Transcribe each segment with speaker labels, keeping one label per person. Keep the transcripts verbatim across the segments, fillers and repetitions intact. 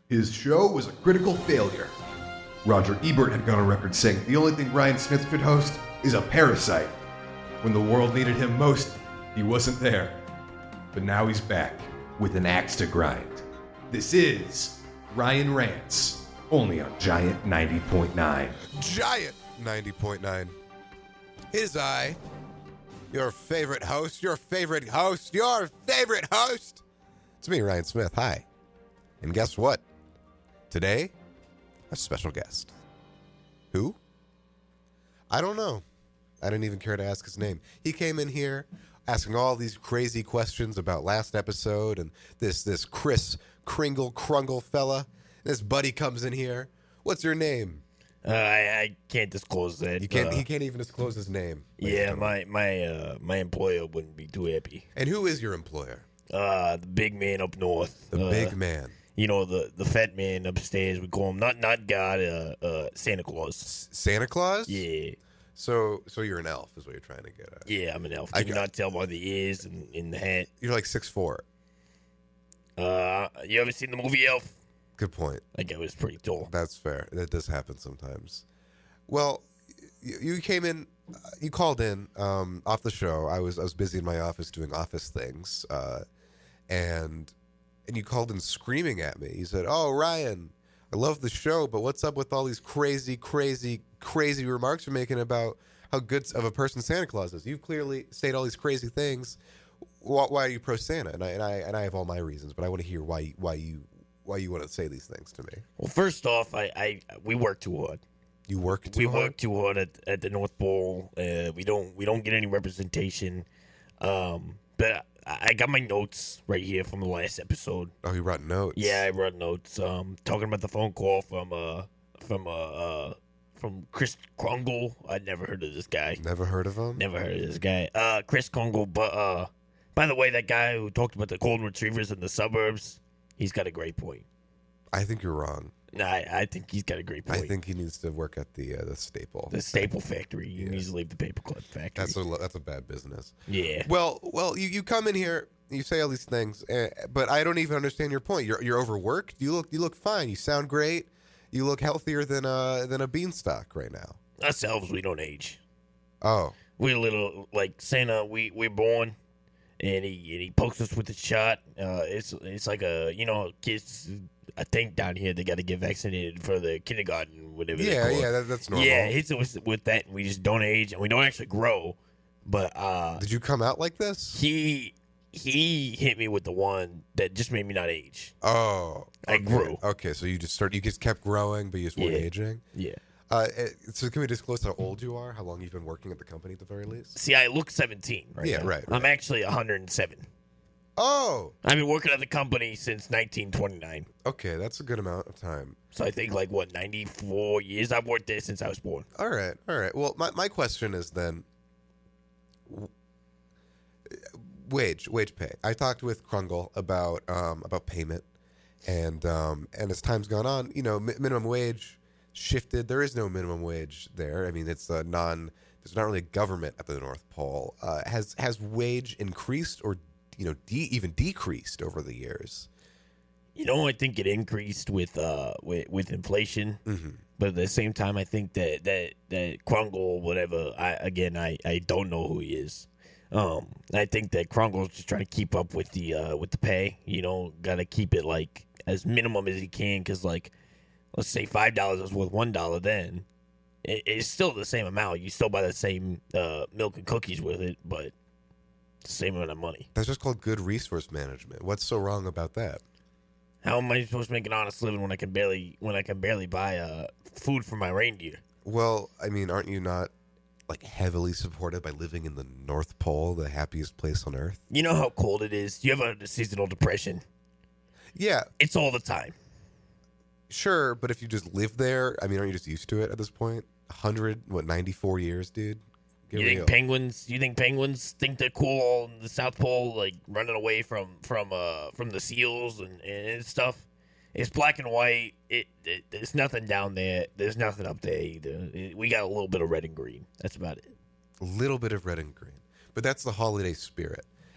Speaker 1: His show was a critical failure. Roger Ebert had gone on record saying the only thing Ryan Smith could host is a parasite. When the world needed him most, he wasn't there. But now he's back with an axe to grind. This is Ryan Rants, only on Giant ninety point nine.
Speaker 2: Giant ninety point nine. Is I, your favorite host, your favorite host, your favorite host. It's me, Ryan Smith. Hi. And guess what? Today, a special guest. Who? I don't know. I didn't even care to ask his name. He came in here asking all these crazy questions about last episode and this this Chris Kringle Krungle fella. This buddy comes in here. What's your name?
Speaker 3: Uh, I, I can't disclose that.
Speaker 2: You can't.
Speaker 3: Uh,
Speaker 2: he can't even disclose his name.
Speaker 3: Yeah, my my uh, my employer wouldn't be too happy.
Speaker 2: And who is your employer?
Speaker 3: Uh, the big man up north.
Speaker 2: The
Speaker 3: uh,
Speaker 2: big man.
Speaker 3: You know, the, the fat man upstairs. We call him not not God. Uh, uh, Santa Claus.
Speaker 2: S- Santa Claus?
Speaker 3: Yeah.
Speaker 2: So so you're an elf, is what you're trying to get at.
Speaker 3: Yeah, I'm an elf.
Speaker 2: I
Speaker 3: Can you
Speaker 2: got-
Speaker 3: not tell by the ears and in the hat?
Speaker 2: You're like six foot four.
Speaker 3: Uh, you ever seen the movie Elf?
Speaker 2: Good point.
Speaker 3: Like, I was pretty tall.
Speaker 2: That's fair. That does happen sometimes. Well, you, you came in, uh, you called in um, off the show. I was I was busy in my office doing office things, uh, and and you called in screaming at me. You said, "Oh, Ryan, I love the show, but what's up with all these crazy, crazy, crazy remarks you're making about how good of a person Santa Claus is? You've clearly said all these crazy things. Why, why are you pro Santa?" And I and I and I have all my reasons, but I want to hear why why you why you want to say these things to me.
Speaker 3: Well, first off, I, I we work too hard.
Speaker 2: You work too
Speaker 3: we
Speaker 2: hard?
Speaker 3: work too hard at, at the North Pole. Uh, we don't we don't get any representation. Um, but I, I got my notes right here from the last episode.
Speaker 2: Oh, you brought notes.
Speaker 3: Yeah, I brought notes. Um, talking about the phone call from uh from uh, uh from Chris Kringle. I'd never heard of this guy.
Speaker 2: Never heard of him?
Speaker 3: Never heard of this guy. Uh, Chris Kringle. But uh, by the way, that guy who talked about the golden retrievers in the suburbs, he's got a great point.
Speaker 2: I think you're wrong.
Speaker 3: Nah, I, I think he's got a great point.
Speaker 2: I think he needs to work at the uh, the staple.
Speaker 3: The staple factory. He
Speaker 2: Yeah.
Speaker 3: needs to leave the paperclip factory.
Speaker 2: That's a that's a bad business.
Speaker 3: yeah.
Speaker 2: Well, well, you, you come in here, you say all these things, uh, but I don't even understand your point. You're you're overworked. You look you look fine. You sound great. You look healthier than a than a beanstalk right now.
Speaker 3: Us elves, we don't age.
Speaker 2: Oh,
Speaker 3: We're little like Santa. We we're born, and he and he pokes us with a shot. Uh, it's it's like a you know kids. I think down here they got to get vaccinated for the kindergarten, whatever. they
Speaker 2: yeah,
Speaker 3: call it.
Speaker 2: yeah, that, that's normal.
Speaker 3: Yeah, it's with, with that. We just don't age, and we don't actually grow. But uh,
Speaker 2: Did you come out like this?
Speaker 3: he he hit me with the one that just made me not age.
Speaker 2: Oh,
Speaker 3: I
Speaker 2: okay.
Speaker 3: grew.
Speaker 2: Okay, so you just start. You just kept growing, but you just weren't
Speaker 3: Yeah.
Speaker 2: aging.
Speaker 3: Yeah.
Speaker 2: Uh, eh, so can we disclose how old you are? How long you've been working at the company, at the very least?
Speaker 3: See, I look seventeen. Right
Speaker 2: Yeah,
Speaker 3: now.
Speaker 2: right,
Speaker 3: I'm
Speaker 2: right.
Speaker 3: actually one hundred seven.
Speaker 2: Oh,
Speaker 3: I've been working at the company since nineteen twenty-nine.
Speaker 2: okay, that's a good amount of time.
Speaker 3: So I think like what ninety-four years I've worked there since I was born.
Speaker 2: All right, all right. Well, my, my question is then w- wage wage pay. I talked with Krungle about um, about payment, and um, and as time's gone on, you know, mi- minimum wage shifted. There is no minimum wage there. I mean, it's a non. There's not really government at the North Pole. Uh, has has wage increased or you know de- even decreased over the years?
Speaker 3: You know, I think it increased with uh with, with inflation,
Speaker 2: Mm-hmm.
Speaker 3: but at the same time, I think that that that Krungle, whatever. I again, I, I don't know who he is. Um, I think that Krungle's just trying to keep up with the uh with the pay. You know, got to keep it like as minimum as he can, because like, let's say five dollars is worth one dollar, then it, it's still the same amount. You still buy the same uh milk and cookies with it, but the same amount of money.
Speaker 2: That's just called good resource management. What's so wrong about that?
Speaker 3: How am I supposed to make an honest living when I can barely when I can barely buy uh, food for my reindeer?
Speaker 2: Well, I mean, aren't you not like heavily supported by living in the North Pole, the happiest place on Earth?
Speaker 3: You know how cold it is. You have a seasonal depression.
Speaker 2: Yeah,
Speaker 3: It's all the time.
Speaker 2: sure, but if you just live there, I mean, aren't you just used to it at this point? one hundred, what, ninety-four years, dude? Get
Speaker 3: you
Speaker 2: real.
Speaker 3: think penguins? You think penguins think they're cool on the South Pole, like running away from from uh from the seals and, and stuff? It's black and white. It, it there's nothing down there. There's nothing up there either. It, we got a little bit of red and green. That's about it.
Speaker 2: A little bit of red and green. But that's the holiday spirit.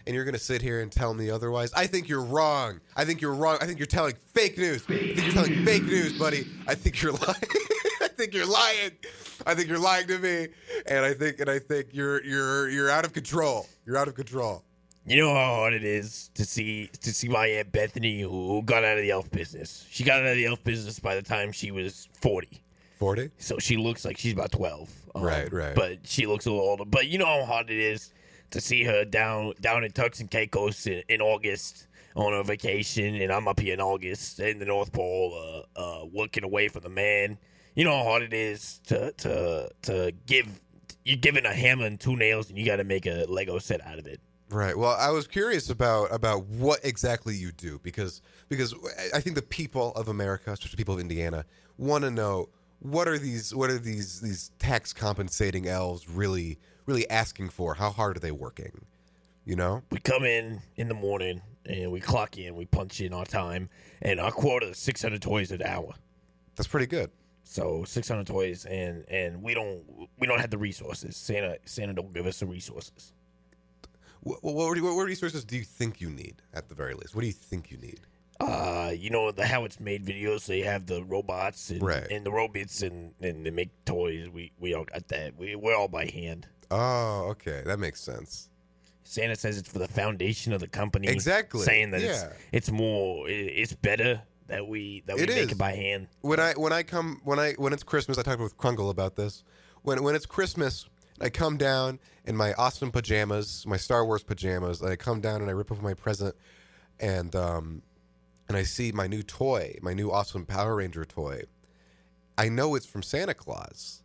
Speaker 2: and you're going to sit here and tell me otherwise? I think you're wrong. I think you're wrong. I think you're telling fake news. I think you're telling fake news, buddy. I think you're lying. I think you're lying. I think you're lying to me, and I think and I think you're you're you're out of control. You're out of control.
Speaker 3: You know how hard it is to see to see my Aunt Bethany, who got out of the elf business. She got out of the elf business by the time she was forty.
Speaker 2: forty?
Speaker 3: So she looks like she's about twelve. Um,
Speaker 2: Right, right.
Speaker 3: But she looks a little older. But you know how hard it is to see her down down in Turks and Caicos in, in August on her vacation, and I'm up here in August in the North Pole, uh, uh, working away from the man. You know how hard it is to to to give. You're given a hammer and two nails, and you got to make a Lego set out of it.
Speaker 2: Right. Well, I was curious about about what exactly you do because because I think the people of America, especially people of Indiana, want to know what are these what are these these tax compensating elves really really asking for? How hard are they working? You know?
Speaker 3: We come in in the morning and we clock in, we punch in our time, and our quota is six hundred toys an hour.
Speaker 2: That's pretty good.
Speaker 3: So six hundred toys, and and we don't we don't have the resources. Santa Santa don't give us the resources.
Speaker 2: What, what, what resources do you think you need, at the very least? What do you think you need?
Speaker 3: Uh, you know, the how it's made videos, they have the robots and,
Speaker 2: Right.
Speaker 3: and the robots and, and they make toys. We we all got that. We, we're all by hand.
Speaker 2: Oh, okay. That makes sense.
Speaker 3: Santa says it's for the foundation of the company.
Speaker 2: Exactly.
Speaker 3: Saying that
Speaker 2: Yeah.
Speaker 3: it's, it's more, it, it's better that we that we
Speaker 2: It
Speaker 3: make
Speaker 2: is.
Speaker 3: it by hand.
Speaker 2: When I when I come when I when it's Christmas, I talked with Krungle about this. When when it's Christmas, I come down in my awesome pajamas, my Star Wars pajamas, and I come down and I rip open my present, and um, and I see my new toy, my new awesome Power Ranger toy. I know it's from Santa Claus,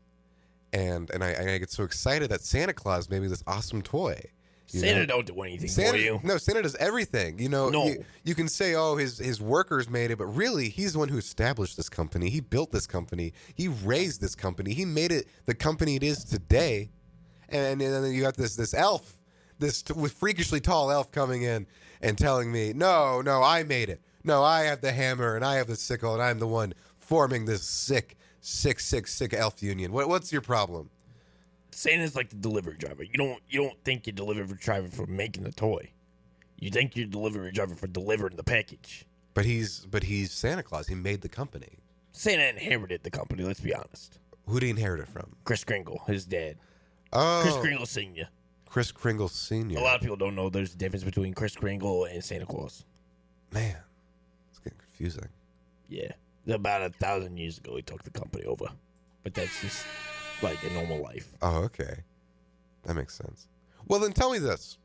Speaker 2: and and I, and I get so excited that Santa Claus made me this awesome toy. you
Speaker 3: Santa
Speaker 2: know?
Speaker 3: don't do anything
Speaker 2: Santa,
Speaker 3: for you.
Speaker 2: No, Santa does everything. You know,
Speaker 3: No.
Speaker 2: you, you can say, oh, his his workers made it, but really, he's the one who established this company. He built this company. He raised this company. He made it the company it is today. And, and then you got this this elf, this t- with freakishly tall elf coming in and telling me, no, no, I made it. No, I have the hammer and I have the sickle and I'm the one forming this sick, sick, sick, sick elf union. What, what's your problem?
Speaker 3: Santa's like the delivery driver. You don't you don't think you're delivery driver for making the toy. You think you're delivery driver for delivering the package.
Speaker 2: But he's but he's Santa Claus. He made the company.
Speaker 3: Santa inherited the company, let's be honest.
Speaker 2: Who did he inherit it from?
Speaker 3: Kris Kringle, his dad.
Speaker 2: Oh,
Speaker 3: Kris Kringle Senior
Speaker 2: Kris Kringle Senior
Speaker 3: A lot of people don't know there's a difference between Kris Kringle and Santa Claus.
Speaker 2: Man, it's getting confusing.
Speaker 3: Yeah. About a thousand years ago, he took the company over. But that's just like a normal life.
Speaker 2: Oh, okay. That makes sense. Well, then tell me this.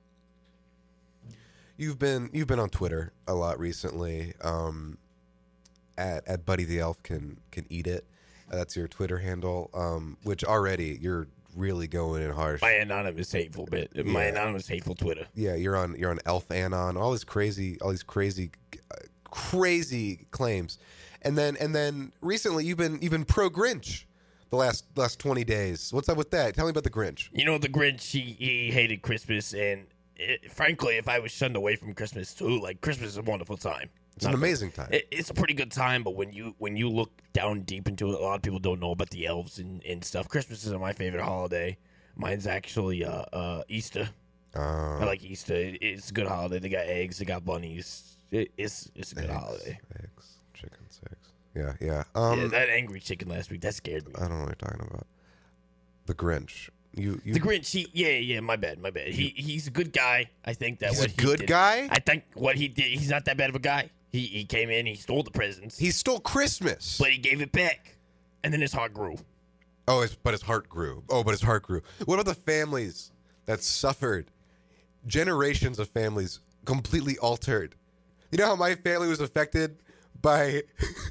Speaker 2: You've been you've been on Twitter a lot recently. Um, at at Buddy the Elf can can eat it. Uh, that's your Twitter handle. Um, which already you're really going in harsh.
Speaker 3: My anonymous hateful bit. My
Speaker 2: Yeah.
Speaker 3: anonymous hateful Twitter.
Speaker 2: Yeah, you're on you're on Elf Anon. All this crazy, all these crazy, uh, crazy claims, and then and then recently you've been you've been pro Grinch. The last last twenty days. What's up with that? Tell me about the Grinch.
Speaker 3: You know, the Grinch, he, he hated Christmas, and it, frankly, if I was shunned away from Christmas too, like, Christmas is a wonderful time.
Speaker 2: It's an
Speaker 3: Not-
Speaker 2: amazing time.
Speaker 3: It, it's a pretty good time, but when you when you look down deep into it, a lot of people don't know about the elves and, and stuff. Christmas isn't my favorite holiday. Mine's actually uh, uh, Easter.
Speaker 2: Uh,
Speaker 3: I like Easter. It, it's a good holiday. They got eggs. They got bunnies. It, it's it's a good
Speaker 2: eggs,
Speaker 3: holiday.
Speaker 2: Eggs, chickens, eggs. Yeah, yeah. Um,
Speaker 3: yeah, that angry chicken last week, that scared me.
Speaker 2: I don't know what you're talking about. The Grinch. You, you
Speaker 3: The Grinch, he, yeah, yeah, my bad, my bad. He he's a good guy. I think that
Speaker 2: He's
Speaker 3: what
Speaker 2: a
Speaker 3: he
Speaker 2: good
Speaker 3: did-
Speaker 2: guy?
Speaker 3: I think what he did, he's not that bad of a guy. He he came in, he stole the presents,
Speaker 2: He stole Christmas.
Speaker 3: but he gave it back, and then his heart grew.
Speaker 2: oh, his, but his heart grew. Oh, but his heart grew. What about the families that suffered? Generations of families completely altered. You know how my family was affected by.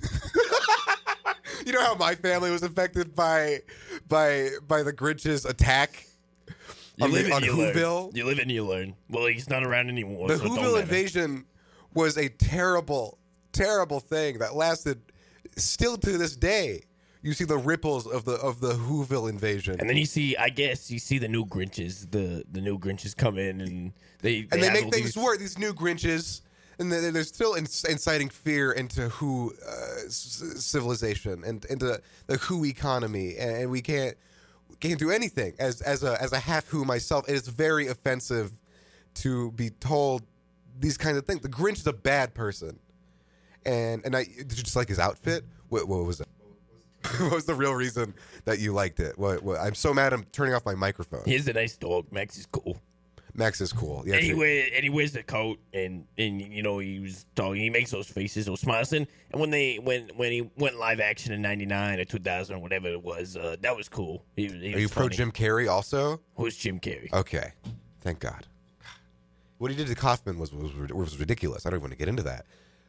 Speaker 2: You know how my family was affected by by by the Grinch's attack
Speaker 3: You
Speaker 2: on,
Speaker 3: live
Speaker 2: the,
Speaker 3: and
Speaker 2: on
Speaker 3: you
Speaker 2: Whoville?
Speaker 3: learn. You live and you learn. Well, he's not around anymore.
Speaker 2: The
Speaker 3: so it don't
Speaker 2: Whoville
Speaker 3: matter.
Speaker 2: invasion was a terrible, terrible thing that lasted still to this day. You see the ripples of the of the Whoville invasion,
Speaker 3: And then you see, I guess you see the new Grinches. The the new Grinches come in and they
Speaker 2: and they
Speaker 3: have
Speaker 2: make
Speaker 3: all
Speaker 2: things
Speaker 3: these-
Speaker 2: worse. These new Grinches, and they're, they're still inc- inciting fear into Who uh, c- civilization and into the Who economy, and we can't can't do anything as as a as a half Who myself. It is very offensive to be told these kinds of things. The Grinch is a bad person, and and I did you just like his outfit? What, what was it? What was the real reason that you liked it? What, what, I'm so mad I'm turning off my microphone.
Speaker 3: He has a nice dog. Max is cool.
Speaker 2: Max is cool. Yeah,
Speaker 3: and, he wear, and he wears the coat, and, and you know he was talking. He makes those faces, those smiles, and, and when they when when he went live action in ninety-nine or two thousand or whatever it was, uh, that was cool. He, he
Speaker 2: Are
Speaker 3: was
Speaker 2: you pro
Speaker 3: funny.
Speaker 2: Jim Carrey also?
Speaker 3: Who's Jim Carrey?
Speaker 2: Okay, thank God. What he did to Kaufman was was, was ridiculous. I don't even want to get into that.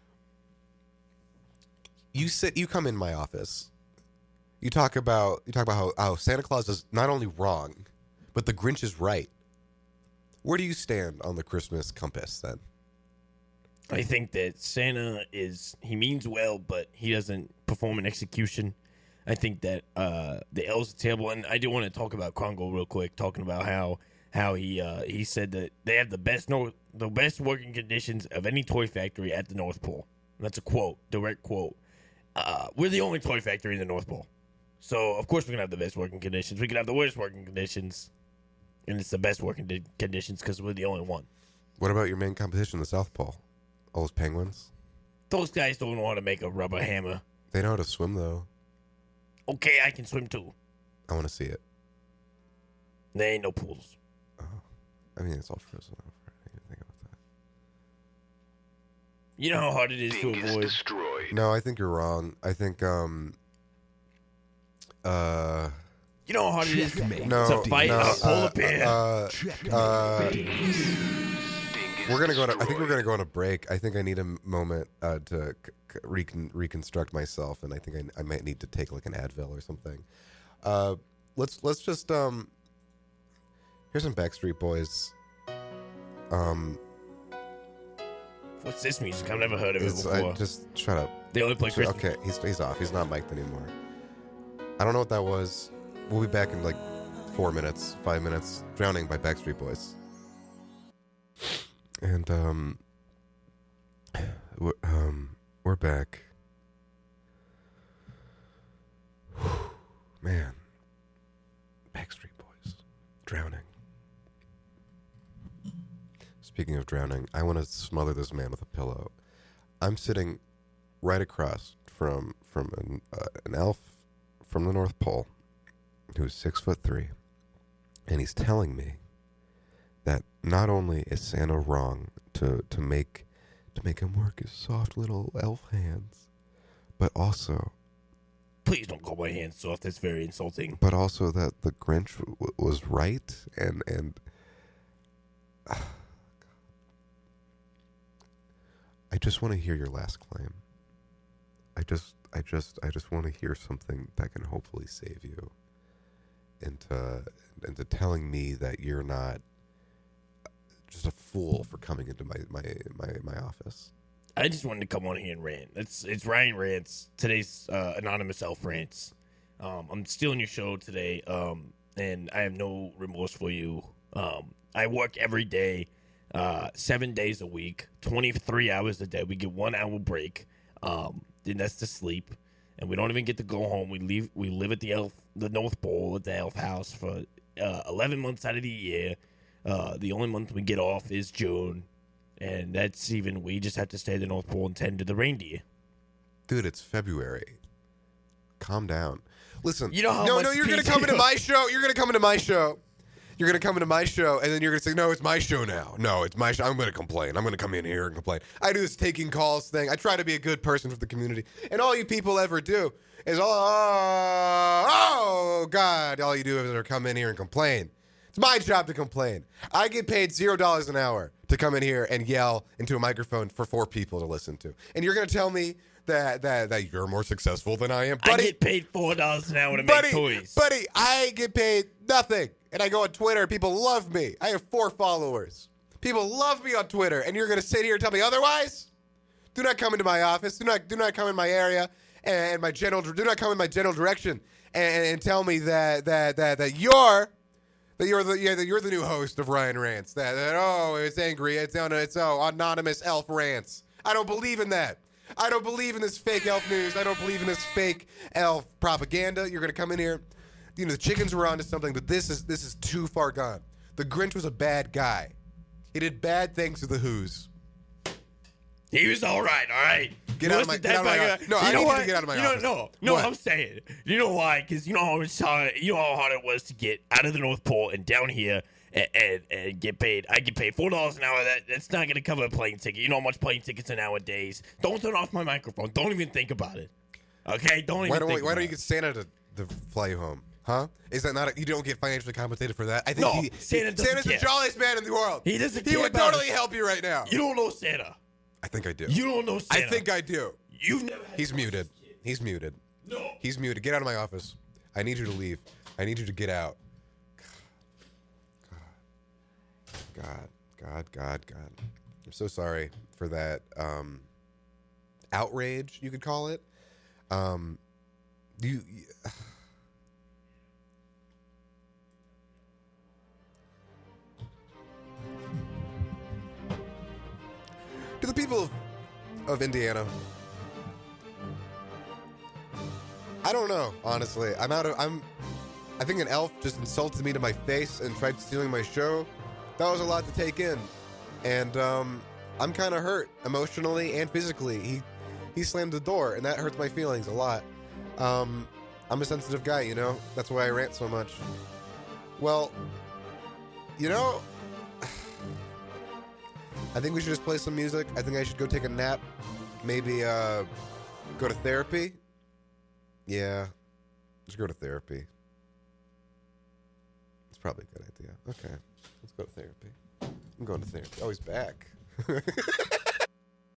Speaker 2: You sit. You come in my office. You talk about you talk about how, how Santa Claus is not only wrong, but the Grinch is right. Where do you stand on the Christmas compass then?
Speaker 3: I think that Santa is, he means well, but he doesn't perform an execution. I think that uh, the elves are terrible. And I do want to talk about Krongle real quick, talking about how how he uh, he said that they have the best north, the best working conditions of any toy factory at the North Pole. And that's a quote, direct quote. Uh, we're the only toy factory in the North Pole. So, of course, we're going to have the best working conditions. We can have the worst working conditions. And it's the best working di- conditions because we're the only one.
Speaker 2: What about your main competition, the South Pole? All those penguins?
Speaker 3: Those guys don't know how to make a rubber hammer.
Speaker 2: They know how to swim, though.
Speaker 3: Okay, I can swim too.
Speaker 2: I want to see it.
Speaker 3: There ain't no pools.
Speaker 2: Oh. I mean, it's all frozen over. I didn't even think about that.
Speaker 3: You know how hard it is to avoid.
Speaker 4: Destroyed.
Speaker 2: No, I think you're wrong. I think, um... Uh...
Speaker 3: You know how hard it is
Speaker 2: No,
Speaker 3: to fight
Speaker 2: no,
Speaker 3: a polar
Speaker 2: uh,
Speaker 3: bear.
Speaker 2: Uh, uh, we're gonna go. On a, I think we're
Speaker 4: destroyed.
Speaker 2: gonna go on a break. I think I need a m- moment uh, to c- c- recon- reconstruct myself, and I think I, I might need to take like an Advil or something. Uh, let's let's just um. Here's some Backstreet Boys. Um,
Speaker 3: What's this music? I've never heard of it
Speaker 2: it's,
Speaker 3: before.
Speaker 2: I just shut up.
Speaker 3: They only play Christmas.
Speaker 2: Okay, he's he's off. He's not mic'd anymore. I don't know what that was. We'll be back in like four minutes, five minutes. Drowning by Backstreet Boys. And um, we're, um, we're back. Man, Backstreet Boys, Drowning. Speaking of drowning, I want to smother this man with a pillow. I'm sitting right across from from an uh, an elf from the North Pole who's six foot three, and he's telling me that not only is Santa wrong to to make to make him work his soft little elf hands, but also
Speaker 3: Please don't call my hands soft. That's very insulting.
Speaker 2: but also that the Grinch w- was right, and and uh, I just want to hear your last claim. I just I just I just want to hear something that can hopefully save you into into telling me that you're not just a fool for coming into my my my, my office.
Speaker 3: I just wanted to come on here and rant. It's it's Ryan Rants, today's uh, anonymous elf rants. Um, I'm stealing your show today, um, and I have no remorse for you. Um, I work every day, uh, seven days a week, twenty-three hours a day. We get one hour break, um, then that's to sleep, and we don't even get to go home. We leave. We live at the elf, the North Pole, at the elf house for uh, eleven months out of the year. Uh, the only month we get off is June. And that's even, we just have to stay at the North Pole and tend to the reindeer.
Speaker 2: Dude, it's February. Calm down. Listen,
Speaker 3: You know how
Speaker 2: no,
Speaker 3: much
Speaker 2: no, you're gonna
Speaker 3: P T O
Speaker 2: come into my show. You're gonna come into my show. You're gonna come into my show, and then you're gonna say, "No, it's my show now. No, it's my show. I'm gonna complain. I'm gonna come in here and complain." I do this taking calls thing. I try to be a good person for the community, and all you people ever do is, "Oh, oh, God!" All you do is come in here and complain. It's my job to complain. I get paid zero dollars an hour to come in here and yell into a microphone for four people to listen to, and you're gonna tell me that that that you're more successful than I am,
Speaker 3: I
Speaker 2: buddy.
Speaker 3: get paid four dollars an hour to
Speaker 2: buddy,
Speaker 3: make toys.
Speaker 2: buddy, I get paid nothing, and I go on Twitter. and People love me. I have four followers. People love me on Twitter, and you're gonna sit here and tell me otherwise? Do not come into my office. Do not do not come in my area and my general. Do not come in my general direction and, and tell me that that that that you're. That you're the yeah, that you're the new host of Ryan Rants. That, that oh, it's angry. It's on it's oh anonymous elf rants. I don't believe in that. I don't believe in this fake elf news. I don't believe in this fake elf propaganda. You're gonna come in here. You know the chickens were onto something, but this is this is too far gone. The Grinch was a bad guy. He did bad things to the Who's.
Speaker 3: He was all right, all right.
Speaker 2: Get out of my- get out of my office. No, I need you to get out of my
Speaker 3: you know,
Speaker 2: office.
Speaker 3: No, no,
Speaker 2: What?
Speaker 3: I'm saying. You know why? Because you know how much hard, you know how hard it was to get out of the North Pole and down here and, and, and get paid. I get paid four dollars an hour. That that's not gonna cover a plane ticket. You know how much plane tickets are nowadays. Don't turn off my microphone. Don't even think about it. Okay, don't even.
Speaker 2: Why don't
Speaker 3: think
Speaker 2: we, Why
Speaker 3: about
Speaker 2: don't you
Speaker 3: it.
Speaker 2: get Santa to, to fly you home? Huh? Is that not a, you don't get financially compensated for that? I think
Speaker 3: No,
Speaker 2: he,
Speaker 3: Santa doesn't
Speaker 2: Santa's
Speaker 3: care.
Speaker 2: the jolliest man in the world.
Speaker 3: He doesn't
Speaker 2: He
Speaker 3: care
Speaker 2: would
Speaker 3: about
Speaker 2: totally
Speaker 3: us.
Speaker 2: help you right now.
Speaker 3: You don't know Santa.
Speaker 2: I think I do.
Speaker 3: You don't know
Speaker 2: I
Speaker 3: Santa.
Speaker 2: think I do.
Speaker 3: You've never. Had
Speaker 2: He's muted. He's muted.
Speaker 3: No.
Speaker 2: He's muted. Get out of my office. I need you to leave. I need you to get out. God, God, God, God. I'm so sorry for that um, outrage, you could call it. Um, you. you To the people of, of Indiana, I don't know, honestly. I'm out of, I'm, I think an elf just insulted me to my face and tried stealing my show. That was a lot to take in. And, um, I'm kind of hurt emotionally and physically. He, he slammed the door and that hurts my feelings a lot. Um, I'm a sensitive guy, you know? That's why I rant so much. Well, you know, I think we should just play some music. I think I should go take a nap. Maybe, uh, go to therapy. Yeah, just go to therapy. It's probably a good idea. Okay, let's go to therapy. I'm going to therapy. Oh, he's back.